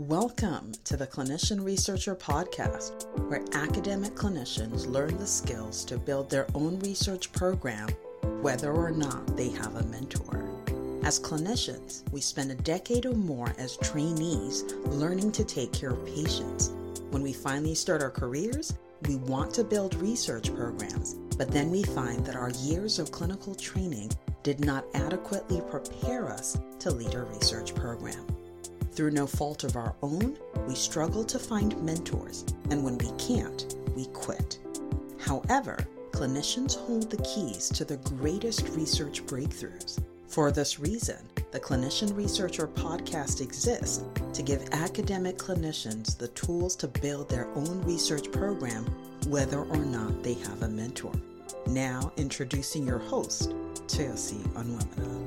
Welcome to the Clinician Researcher Podcast, where academic clinicians learn the skills to build their own research program, whether or not they have a mentor. As clinicians, we spend a decade or more as trainees learning to take care of patients. When we finally start our careers, we want to build research programs, but then we find that our years of clinical training did not adequately prepare us to lead a research program. Through no fault of our own, we struggle to find mentors, and when we can't, we quit. However, clinicians hold the keys to the greatest research breakthroughs. For this reason, the Clinician Researcher Podcast exists to give academic clinicians the tools to build their own research program, whether or not they have a mentor. Now, introducing your host, Teosi Onwuemene.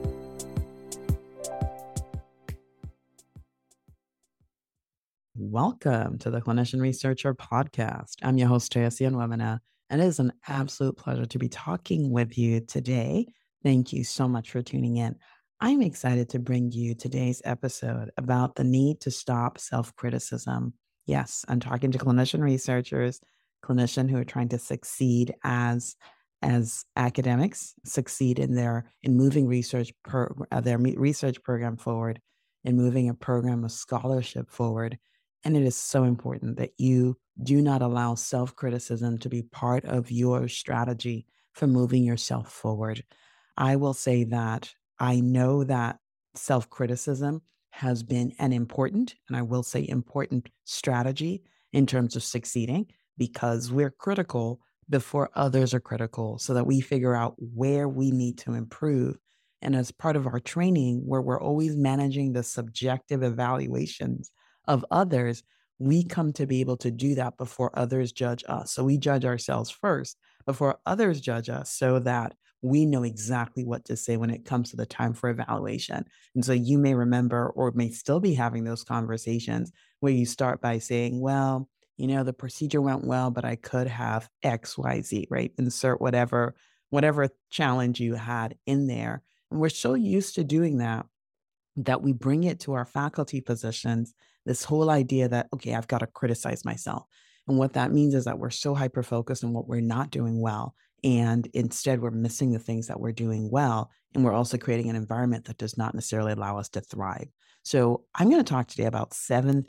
Welcome to the Clinician Researcher Podcast. I'm your host, Teosi Onwuemene, and it is an absolute pleasure to be talking with you today. Thank you so much for tuning in. I'm excited to bring you today's episode about the need to stop self-criticism. Yes, I'm talking to clinician researchers, clinicians who are trying to succeed as academics, succeed in moving their research program forward, and moving a program of scholarship forward. And it is so important that you do not allow self-criticism to be part of your strategy for moving yourself forward. I will say that I know that self-criticism has been an important, and I will say important strategy in terms of succeeding, because we're critical before others are critical so that we figure out where we need to improve. And as part of our training, where we're always managing the subjective evaluations of others, we come to be able to do that before others judge us. So we judge ourselves first before others judge us, so that we know exactly what to say when it comes to the time for evaluation. And so you may remember, or may still be having those conversations where you start by saying, well, the procedure went well, but I could have X, Y, Z, right? Insert whatever challenge you had in there. And we're so used to doing that we bring it to our faculty positions, this whole idea that, okay, I've got to criticize myself. And what that means is that we're so hyper-focused on what we're not doing well. And instead, we're missing the things that we're doing well. And we're also creating an environment that does not necessarily allow us to thrive. So I'm going to talk today about 7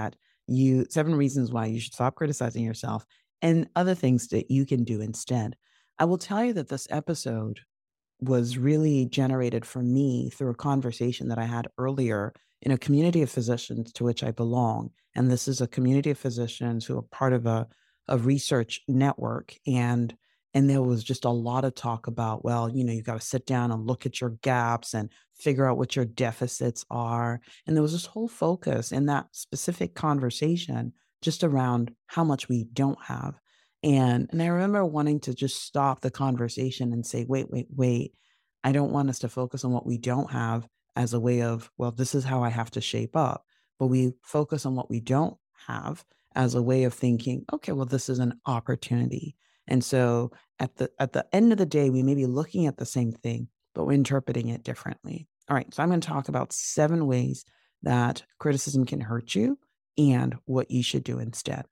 reasons why you should stop criticizing yourself, and other things that you can do instead. I will tell you that this episode was really generated for me through a conversation that I had earlier in a community of physicians to which I belong. And this is a community of physicians who are part of a research network. And there was just a lot of talk about, well, you got to sit down and look at your gaps and figure out what your deficits are. And there was this whole focus in that specific conversation just around how much we don't have. And I remember wanting to just stop the conversation and say, wait. I don't want us to focus on what we don't have as a way of, well, this is how I have to shape up. But we focus on what we don't have as a way of thinking, okay, well, this is an opportunity. And so at the end of the day, we may be looking at the same thing, but we're interpreting it differently. All right, so I'm going to talk about 7 ways that criticism can hurt you and what you should do instead.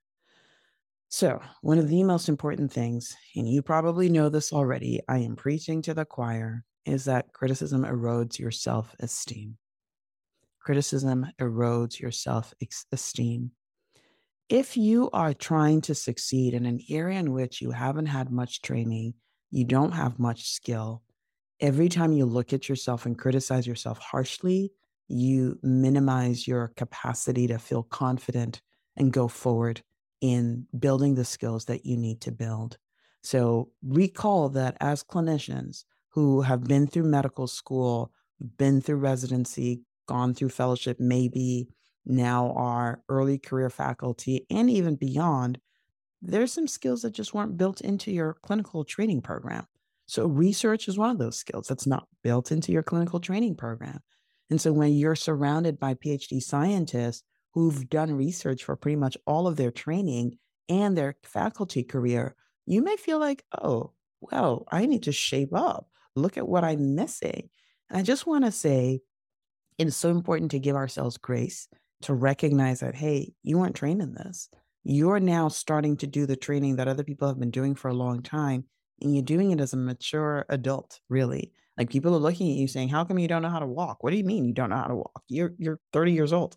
So one of the most important things, and you probably know this already, I am preaching to the choir, is that criticism erodes your self-esteem. Criticism erodes your self-esteem. If you are trying to succeed in an area in which you haven't had much training, you don't have much skill, every time you look at yourself and criticize yourself harshly, you minimize your capacity to feel confident and go forward in building the skills that you need to build. So recall that as clinicians who have been through medical school, been through residency, gone through fellowship, maybe now are early career faculty, and even beyond, there's some skills that just weren't built into your clinical training program. So research is one of those skills that's not built into your clinical training program. And so when you're surrounded by PhD scientists who've done research for pretty much all of their training and their faculty career, you may feel like, oh, well, I need to shape up. Look at what I'm missing. And I just want to say, it's so important to give ourselves grace to recognize that, hey, you weren't trained in this. You're now starting to do the training that other people have been doing for a long time, and you're doing it as a mature adult, really. Like people are looking at you saying, "How come you don't know how to walk? What do you mean you don't know how to walk? You're 30 years old."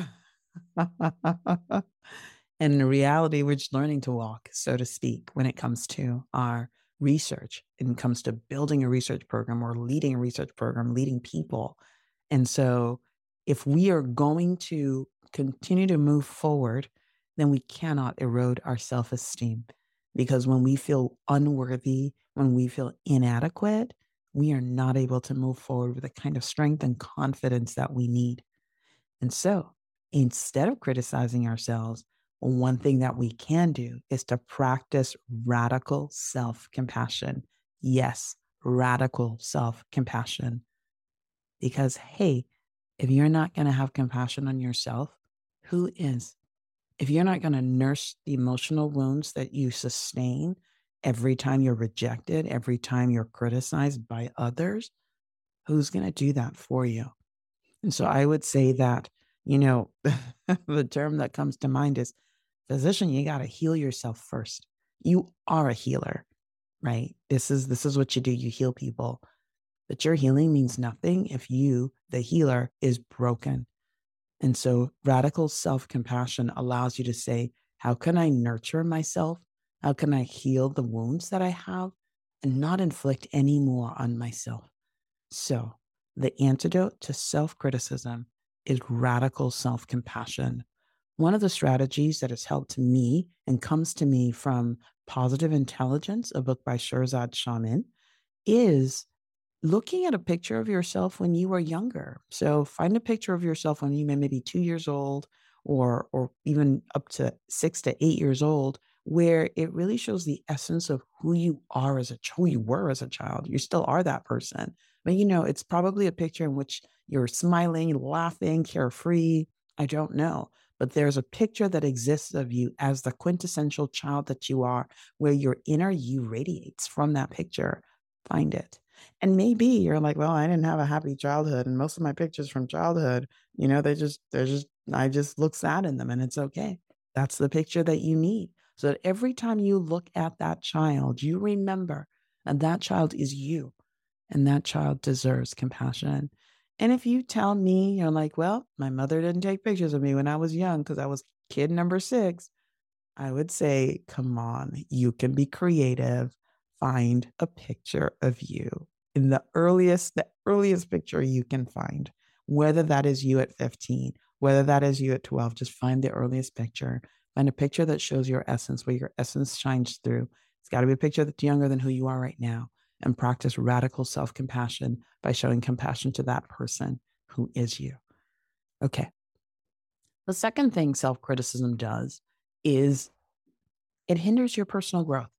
And in reality, we're just learning to walk, so to speak, when it comes to our research, and it comes to building a research program or leading a research program, leading people. And so, if we are going to continue to move forward, then we cannot erode our self esteem. Because when we feel unworthy, when we feel inadequate, we are not able to move forward with the kind of strength and confidence that we need. And so, instead of criticizing ourselves, one thing that we can do is to practice radical self compassion. Yes, radical self compassion. Because, hey, if you're not going to have compassion on yourself, who is? If you're not going to nurse the emotional wounds that you sustain every time you're rejected, every time you're criticized by others, who's going to do that for you? And so I would say that, you know, the term that comes to mind is physician, you got to heal yourself first. You are a healer, right? This is what you do. You heal people. But your healing means nothing if you, the healer, is broken. And so radical self-compassion allows you to say, how can I nurture myself? How can I heal the wounds that I have and not inflict any more on myself? So, the antidote to self criticism is radical self compassion. One of the strategies that has helped me and comes to me from Positive Intelligence, a book by Shirzad Shaman, is looking at a picture of yourself when you were younger. So find a picture of yourself when you may maybe 2 years old or even up to 6 to 8 years old, where it really shows the essence of who you are as who you were as a child. You still are that person. But it's probably a picture in which you're smiling, laughing, carefree. I don't know. But there's a picture that exists of you as the quintessential child that you are, where your inner you radiates from that picture. Find it. And maybe you're like, well, I didn't have a happy childhood. And most of my pictures from childhood, I just look sad in them and it's okay. That's the picture that you need. So that every time you look at that child, you remember, and that child is you, and that child deserves compassion. And if you tell me, you're like, well, my mother didn't take pictures of me when I was young because I was kid number 6, I would say, come on, you can be creative. Find a picture of you in the earliest picture you can find, whether that is you at 15, whether that is you at 12, just find the earliest picture. Find a picture that shows your essence, where your essence shines through. It's got to be a picture that's younger than who you are right now, and practice radical self compassion by showing compassion to that person who is you. Okay. The second thing self criticism does is it hinders your personal growth.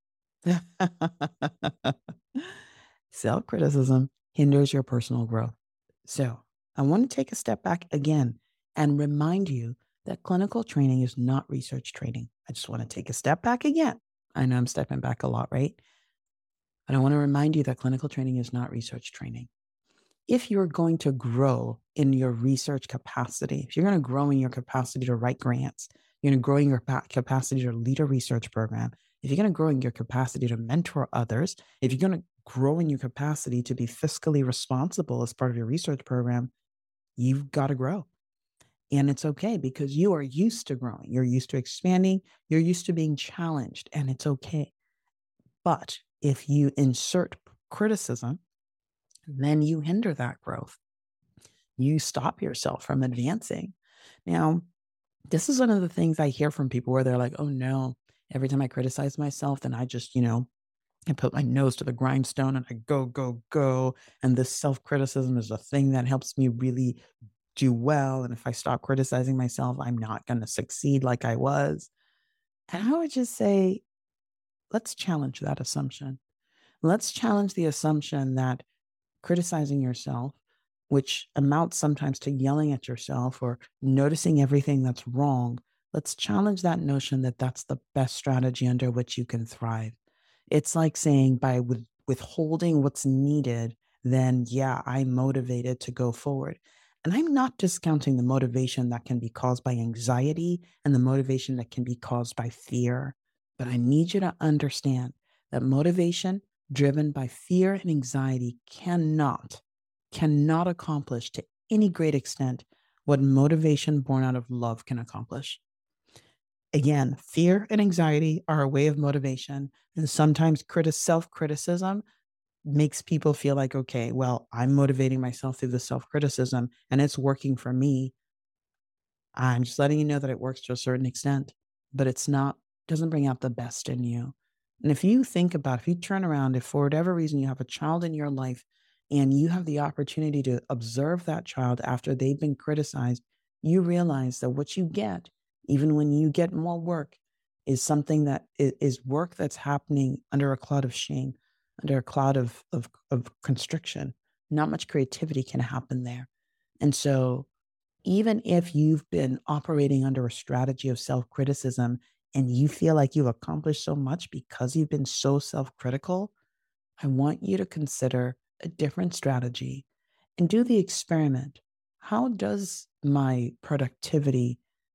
Self criticism hinders your personal growth. So, I want to take a step back again and remind you that clinical training is not research training. I just want to take a step back again. I know I'm stepping back a lot, right? But I want to remind you that clinical training is not research training. If you're going to grow in your research capacity, if you're going to grow in your capacity to write grants, you're going to grow in your capacity to lead a research program, if you're going to grow in your capacity to mentor others, if you're going to grow in your capacity to be fiscally responsible as part of your research program, you've got to grow. And it's okay because you are used to growing. You're used to expanding. You're used to being challenged, and it's okay. But if you insert criticism, then you hinder that growth. You stop yourself from advancing. Now, this is one of the things I hear from people where they're like, oh no, every time I criticize myself, then I just, I put my nose to the grindstone and I go, go, go. And this self criticism is the thing that helps me really do well. And if I stop criticizing myself, I'm not going to succeed like I was. And I would just say, let's challenge that assumption. Let's challenge the assumption that criticizing yourself, which amounts sometimes to yelling at yourself or noticing everything that's wrong, let's challenge that notion that that's the best strategy under which you can thrive. It's like saying by withholding what's needed, then yeah, I'm motivated to go forward. And I'm not discounting the motivation that can be caused by anxiety and the motivation that can be caused by fear. But I need you to understand that motivation driven by fear and anxiety cannot accomplish to any great extent what motivation born out of love can accomplish. Again, fear and anxiety are a way of motivation. And sometimes self criticism makes people feel like, okay, well, I'm motivating myself through the self criticism and it's working for me. I'm just letting you know that it works to a certain extent, but it's not, doesn't bring out the best in you. And if you turn around, if for whatever reason you have a child in your life and you have the opportunity to observe that child after they've been criticized, you realize that what you get, even when you get more work, is something that is work that's happening under a cloud of shame, under a cloud of constriction. Not much creativity can happen there. And so even if you've been operating under a strategy of self criticism and you feel like you've accomplished so much because you've been so self critical, I want you to consider a different strategy and do the experiment. How does my productivity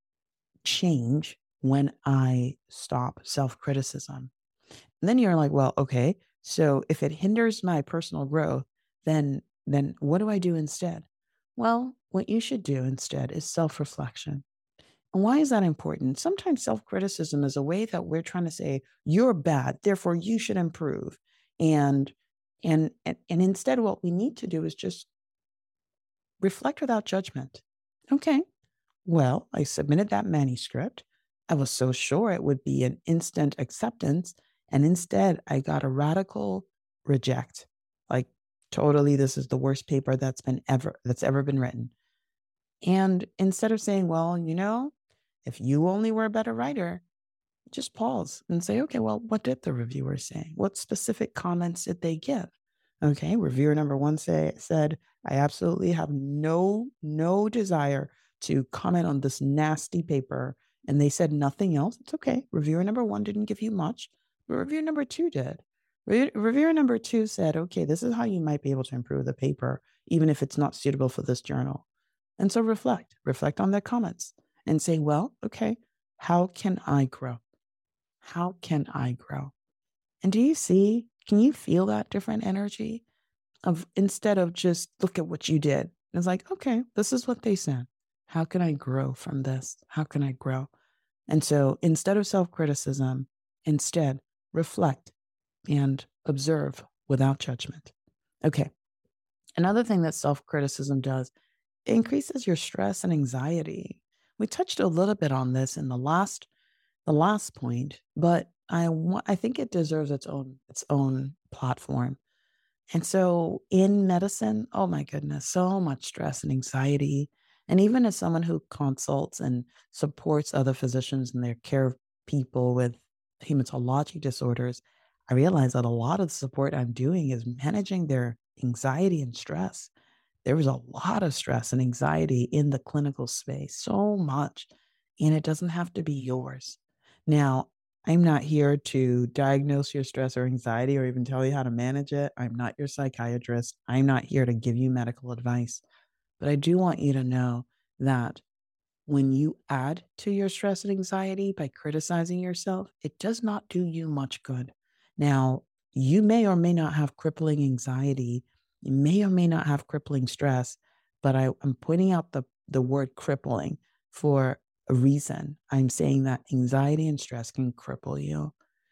change when I stop self criticism? And then you're like, well, okay, so if it hinders my personal growth, then what do I do instead? Well, what you should do instead is self-reflection. And why is that important? Sometimes self-criticism is a way that we're trying to say, you're bad, therefore you should improve. And and instead what we need to do is just reflect without judgment. Okay, well, I submitted that manuscript. I was so sure it would be an instant acceptance. And instead, I got a radical reject. Like, totally, this is the worst paper that's ever been written. And instead of saying, well, if you only were a better writer, just pause and say, okay, well, what did the reviewer say? What specific comments did they give? Okay, reviewer number one said, I absolutely have no desire to comment on this nasty paper. And they said nothing else. It's okay. Reviewer number one didn't give you much, but reviewer number two did. Reviewer number two said, okay, this is how you might be able to improve the paper, even if it's not suitable for this journal. And so reflect on their comments and say, well, okay, how can I grow? How can I grow? And can you feel that different energy of instead of just look at what you did? It's like, okay, this is what they said. How can I grow from this? How can I grow? And so instead of self criticism, instead reflect and observe without judgment. Okay. Another thing that self criticism does, it increases your stress and anxiety. We touched a little bit on this in the last point, but I think it deserves its own platform. And so in medicine, oh my goodness, so much stress and anxiety. And even as someone who consults and supports other physicians in their care of people with hematologic disorders, I realize that a lot of the support I'm doing is managing their anxiety and stress. There was a lot of stress and anxiety in the clinical space, so much, and it doesn't have to be yours. Now, I'm not here to diagnose your stress or anxiety or even tell you how to manage it. I'm not your psychiatrist. I'm not here to give you medical advice. But I do want you to know that when you add to your stress and anxiety by criticizing yourself, it does not do you much good. Now, you may or may not have crippling anxiety. You may or may not have crippling stress, but I'm pointing out the word crippling for a reason. I'm saying that anxiety and stress can cripple you.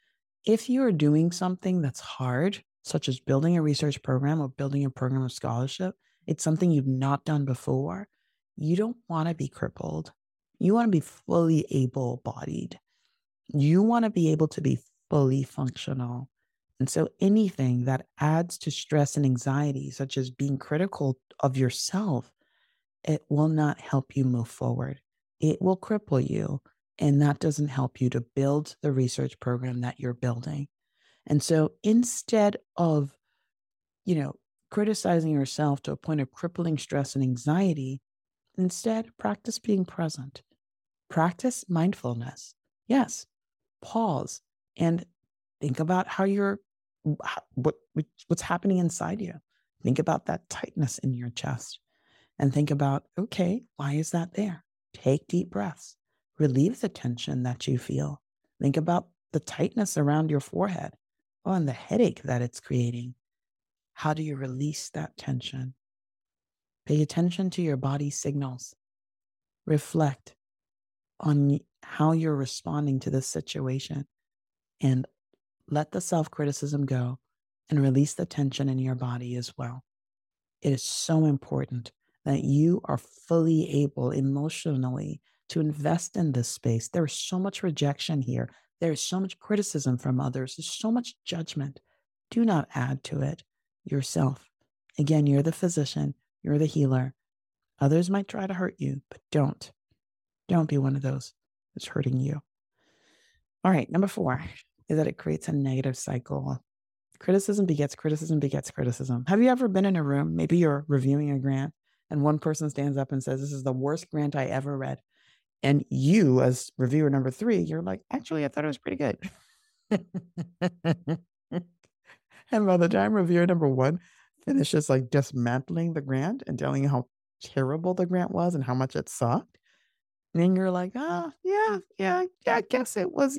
If you are doing something that's hard, such as building a research program or building a program of scholarship, it's something you've not done before, you don't want to be crippled. You want to be fully able bodied. You want to be able to be fully functional. And so anything that adds to stress and anxiety, such as being critical of yourself, it will not help you move forward. It will cripple you. And that doesn't help you to build the research program that you're building. And so instead of, you know, criticizing yourself to a point of crippling stress and anxiety, instead practice being present. Practice mindfulness. Yes, pause and think about how you're what's happening inside you. Think about that tightness in your chest. and think about, okay, why is that there? Take deep breaths. Relieve the tension that you feel. Think about the tightness around your forehead, oh, and the headache that it's creating. How do you release that tension? Pay attention to your body's signals. Reflect on how you're responding to this situation and let the self criticism go and release the tension in your body as well. It is so important that you are fully able emotionally to invest in this space. There is so much rejection here. There is so much criticism from others. There's so much judgment. Do not add to it yourself. Again, you're the physician, you're the healer. Others might try to hurt you, but don't. Don't be one of those that's hurting you. All right, number 4 is that it creates a negative cycle. Criticism begets criticism begets criticism. Have you ever been in a room, maybe you're reviewing a grant, and one person stands up and says, "This is the worst grant I ever read." And you, as reviewer number 3, you're like, "Actually, I thought it was pretty good." And by the time reviewer number 1 finishes like dismantling the grant and telling you how terrible the grant was and how much it sucked, and you're like, "Oh, yeah, I guess it was,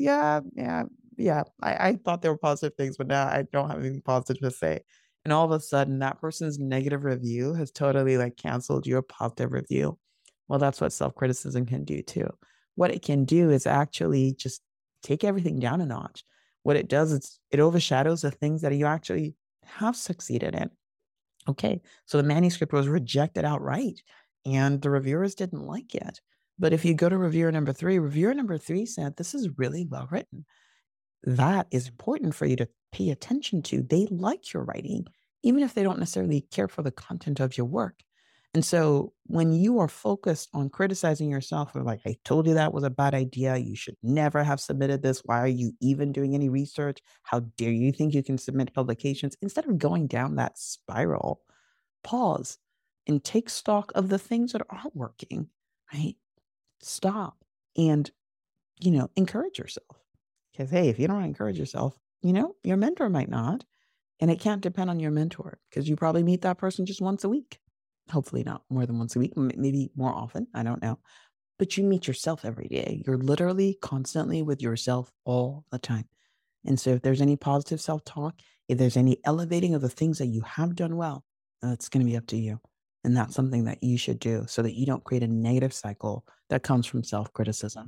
yeah. I thought there were positive things, but now I don't have anything positive to say." And all of a sudden, that person's negative review has totally like canceled your positive review. Well, that's what self-criticism can do too. What it can do is actually just take everything down a notch. What it does is it overshadows the things that you actually have succeeded in. Okay, so the manuscript was rejected outright, and the reviewers didn't like it. But if you go to reviewer number 3 said, "This is really well written." That is important for you to pay attention to. They like your writing, even if they don't necessarily care for the content of your work. And so when you are focused on criticizing yourself, or like, "I told you that was a bad idea. You should never have submitted this. Why are you even doing any research? How dare you think you can submit publications?" Instead of going down that spiral, pause and take stock of the things that are working, right? Stop and, encourage yourself. Because, hey, if you don't encourage yourself, your mentor might not. And it can't depend on your mentor because you probably meet that person just once a week. Hopefully, not more than once a week, maybe more often. I don't know. But you meet yourself every day. You're literally constantly with yourself all the time. And so, if there's any positive self talk, if there's any elevating of the things that you have done well, it's going to be up to you. And that's something that you should do so that you don't create a negative cycle that comes from self criticism.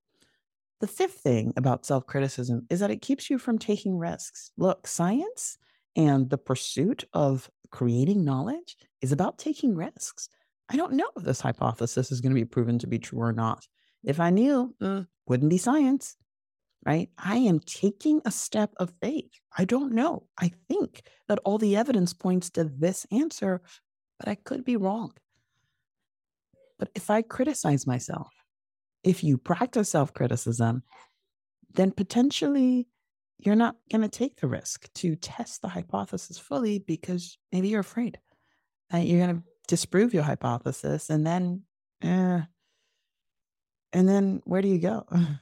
The fifth thing about self criticism is that it keeps you from taking risks. Look, science and the pursuit of creating knowledge is about taking risks. I don't know if this hypothesis is going to be proven to be true or not. If I knew, wouldn't be science, right? I am taking a step of faith. I don't know. I think that all the evidence points to this answer, but I could be wrong. But if I criticize myself, if you practice self criticism, then potentially you're not going to take the risk to test the hypothesis fully because maybe you're afraid that you're going to disprove your hypothesis. Eh, and then where do you go?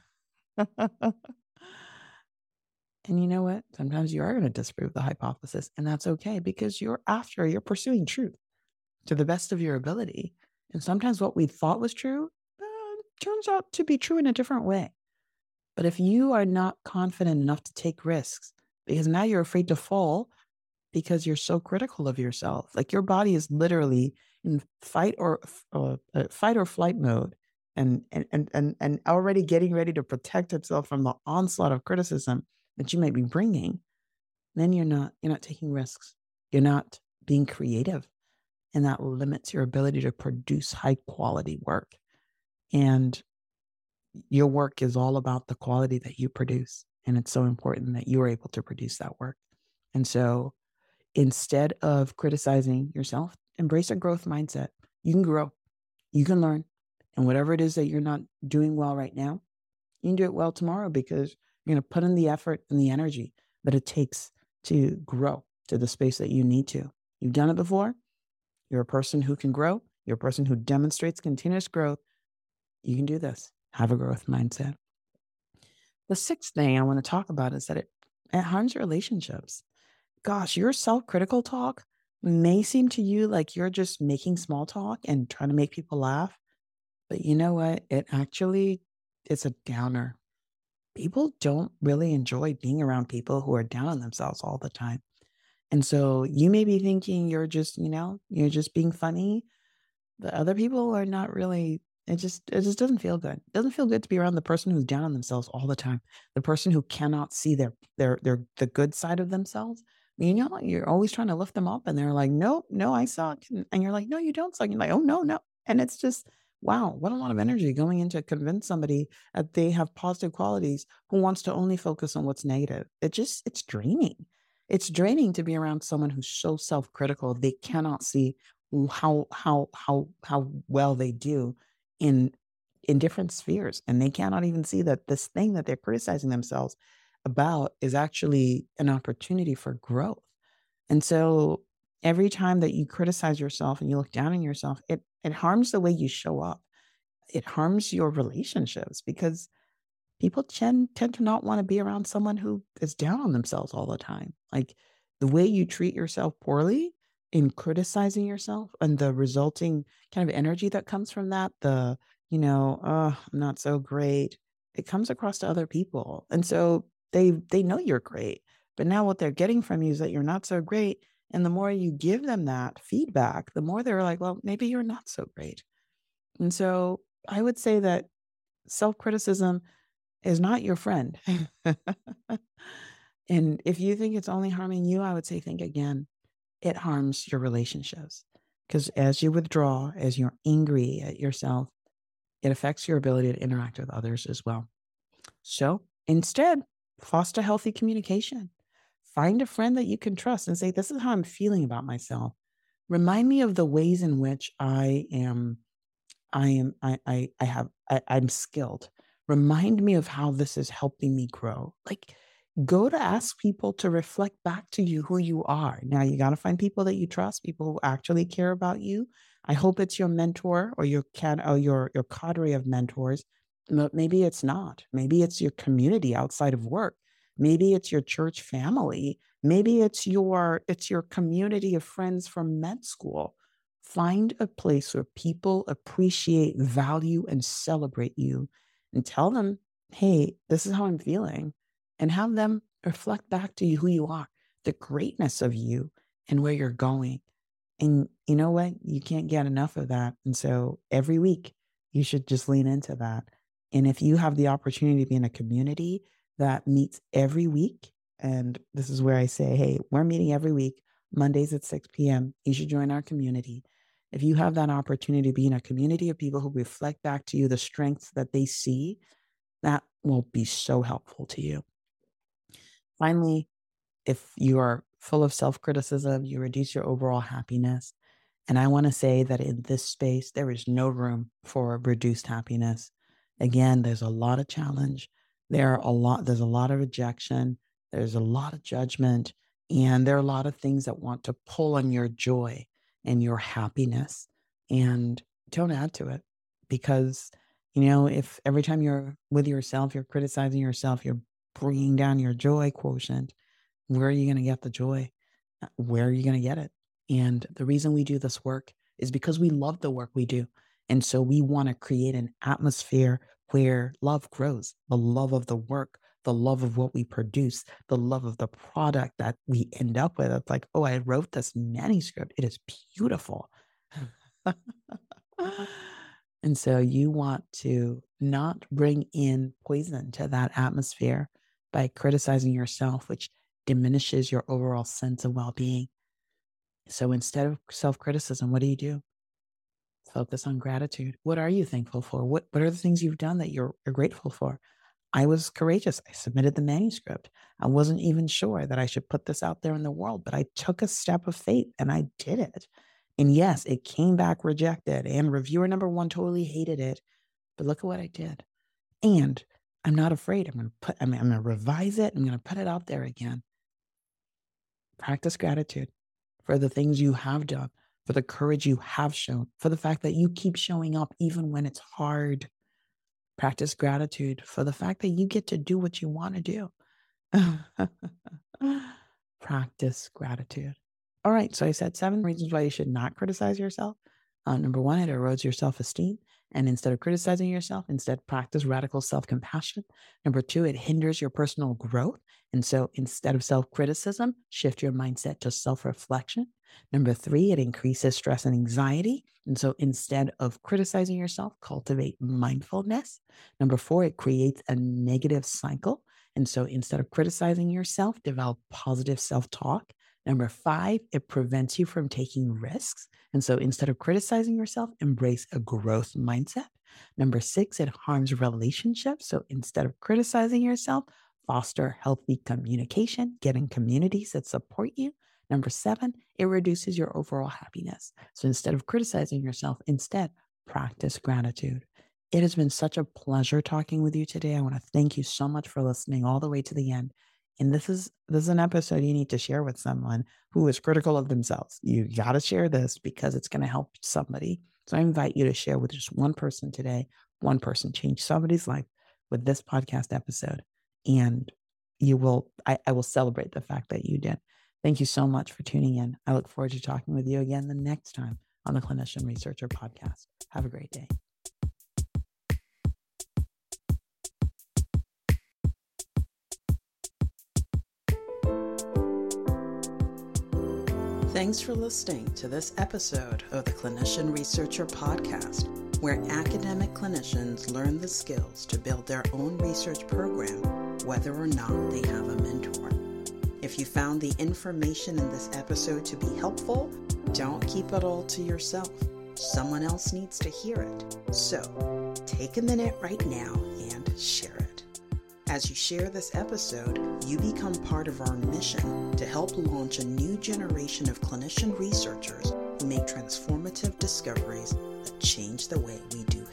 And you know what? Sometimes you are going to disprove the hypothesis, and that's okay because you're pursuing truth to the best of your ability. And sometimes what we thought was true turns out to be true in a different way. But if you are not confident enough to take risks, because now you're afraid to fall because you're so critical of yourself, like your body is literally in fight or flight mode, and already getting ready to protect itself from the onslaught of criticism that you might be bringing, then you're not taking risks. You're not being creative, and that limits your ability to produce high quality work. And your work is all about the quality that you produce. And it's so important that you are able to produce that work. And so instead of criticizing yourself, embrace a growth mindset. You can grow, you can learn. And whatever it is that you're not doing well right now, you can do it well tomorrow because you're going to put in the effort and the energy that it takes to grow to the space that you need to. You've done it before. You're a person who can grow. You're a person who demonstrates continuous growth. You can do this. Have a growth mindset. The sixth thing I want to talk about is that it harms your relationships. Gosh, your self critical talk may seem to you like you're just making small talk and trying to make people laugh, but you know what? It actually is a downer. People don't really enjoy being around people who are down on themselves all the time. And so you may be thinking you're just, you're just being funny. The other people are not really. It just doesn't feel good. It doesn't feel good to be around the person who's down on themselves all the time. The person who cannot see their the good side of themselves. You're always trying to lift them up and they're like, "No, no, I suck." And you're like, "No, you don't suck." You're like, "Oh, no, no." And it's just wow, what a lot of energy going into convince somebody that they have positive qualities who wants to only focus on what's negative. It's draining. It's draining to be around someone who's so self-critical they cannot see how well they do in different spheres, and they cannot even see that this thing that they're criticizing themselves about is actually an opportunity for growth. And so every time that you criticize yourself and you look down on yourself, it harms the way you show up. It harms your relationships because people tend to not wanna be around someone who is down on themselves all the time. Like, the way you treat yourself poorly in criticizing yourself and the resulting kind of energy that comes from that, "Oh, I'm not so great," it comes across to other people, and so they know you're great, but now what they're getting from you is that you're not so great, and the more you give them that feedback, the more they're like, "Well, maybe you're not so great." And so, I would say that self-criticism is not your friend. And if you think it's only harming you, I would say think again. It harms your relationships because as you withdraw, as you're angry at yourself, it affects your ability to interact with others as well. So instead, foster healthy communication. Find a friend that you can trust and say, "This is how I'm feeling about myself. Remind me of the ways in which I'm skilled. Remind me of how this is helping me grow." Like, go to ask people to reflect back to you who you are. Now you gotta find people that you trust, people who actually care about you. I hope it's your mentor or your cadre of mentors, but maybe it's not. Maybe it's your community outside of work. Maybe it's your church family. Maybe it's your community of friends from med school. Find a place where people appreciate, value, and celebrate you and tell them, "Hey, this is how I'm feeling." And have them reflect back to you who you are, the greatness of you, and where you're going. And you know what? You can't get enough of that. And so every week, you should just lean into that. And if you have the opportunity to be in a community that meets every week, and this is where I say, "Hey, we're meeting every week, Mondays at 6 p.m. You should join our community." If you have that opportunity to be in a community of people who reflect back to you the strengths that they see, that will be so helpful to you. Finally, if you are full of self criticism, you reduce your overall happiness. And I want to say that in this space, there is no room for reduced happiness. Again, there's a lot of challenge. There's a lot of rejection. There's a lot of judgment. And there are a lot of things that want to pull on your joy and your happiness. And don't add to it because, if every time you're with yourself, you're criticizing yourself, you're bringing down your joy quotient, where are you gonna get the joy? Where are you gonna get it? And the reason we do this work is because we love the work we do. And so we wanna create an atmosphere where love grows, the love of the work, the love of what we produce, the love of the product that we end up with. It's like, "Oh, I wrote this manuscript. It is beautiful." And so you want to not bring in poison to that atmosphere by criticizing yourself, which diminishes your overall sense of well being. So instead of self criticism, what do? Focus on gratitude. What are you thankful for? What are the things you've done that you're grateful for? I was courageous. I submitted the manuscript. I wasn't even sure that I should put this out there in the world, but I took a step of faith and I did it. And yes, it came back rejected, and reviewer number one totally hated it. But look at what I did. And I'm not afraid. I'm going to revise it. I'm going to put it out there again. Practice gratitude for the things you have done, for the courage you have shown, for the fact that you keep showing up even when it's hard. Practice gratitude for the fact that you get to do what you want to do. Practice gratitude. All right, so I said 7 reasons why you should not criticize yourself. Number 1, it erodes your self-esteem. And instead of criticizing yourself, instead practice radical self-compassion. Number 2, it hinders your personal growth. And so instead of self-criticism, shift your mindset to self-reflection. Number 3, it increases stress and anxiety. And so instead of criticizing yourself, cultivate mindfulness. Number 4, it creates a negative cycle. And so instead of criticizing yourself, develop positive self-talk. Number 5, it prevents you from taking risks. And so instead of criticizing yourself, embrace a growth mindset. Number 6, it harms relationships. So instead of criticizing yourself, foster healthy communication, get in communities that support you. Number 7, it reduces your overall happiness. So instead of criticizing yourself, instead practice gratitude. It has been such a pleasure talking with you today. I want to thank you so much for listening all the way to the end. And this is an episode you need to share with someone who is critical of themselves. You got to share this because it's going to help somebody. So I invite you to share with just one person today. One person change somebody's life with this podcast episode. And I will celebrate the fact that you did. Thank you so much for tuning in. I look forward to talking with you again the next time on the Clinician Researcher Podcast. Have a great day. Thanks for listening to this episode of the Clinician Researcher Podcast, where academic clinicians learn the skills to build their own research program, whether or not they have a mentor. If you found the information in this episode to be helpful, don't keep it all to yourself. Someone else needs to hear it. So take a minute right now and share it. As you share this episode, you become part of our mission to help launch a new generation of clinician researchers who make transformative discoveries that change the way we do